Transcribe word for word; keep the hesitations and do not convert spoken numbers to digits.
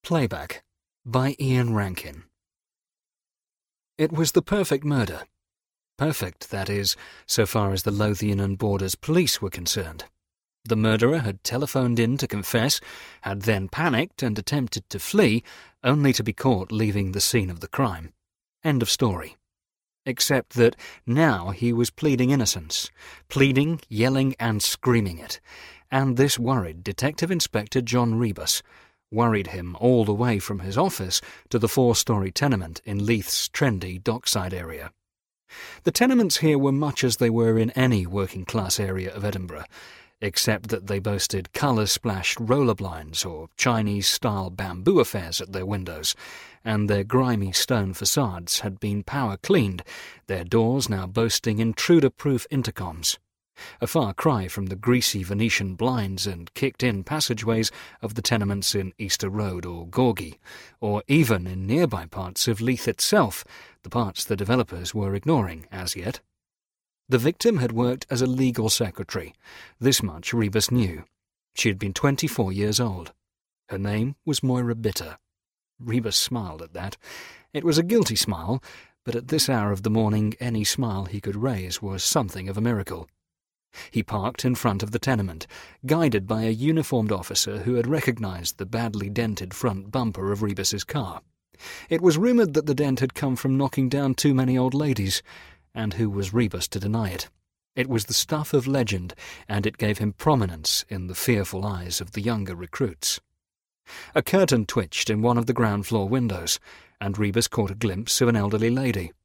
Playback by Ian Rankin. It was the perfect murder. Perfect, that is, so far as the Lothian and Borders police were concerned. The murderer had telephoned in to confess, had then panicked and attempted to flee, only to be caught leaving the scene of the crime. End of story. Except that now he was pleading innocence, pleading, yelling and screaming it, and this worried Detective Inspector John Rebus, worried him all the way from his office to the four-storey tenement in Leith's trendy dockside area. The tenements here were much as they were in any working-class area of Edinburgh, except that they boasted colour-splashed roller blinds or Chinese-style bamboo affairs at their windows, and their grimy stone facades had been power-cleaned, their doors now boasting intruder-proof intercoms. A far cry from the greasy Venetian blinds and kicked-in passageways of the tenements in Easter Road or Gorgie, or even in nearby parts of Leith itself, the parts the developers were ignoring as yet. The victim had worked as a legal secretary. This much Rebus knew. She had been twenty-four years old. Her name was Moira Bitter. Rebus smiled at that. It was a guilty smile, but at this hour of the morning any smile he could raise was something of a miracle. He parked in front of the tenement, guided by a uniformed officer who had recognised the badly dented front bumper of Rebus's car. It was rumoured that the dent had come from knocking down too many old ladies, and who was Rebus to deny it? It was the stuff of legend, and it gave him prominence in the fearful eyes of the younger recruits. A curtain twitched in one of the ground-floor windows, and Rebus caught a glimpse of an elderly lady,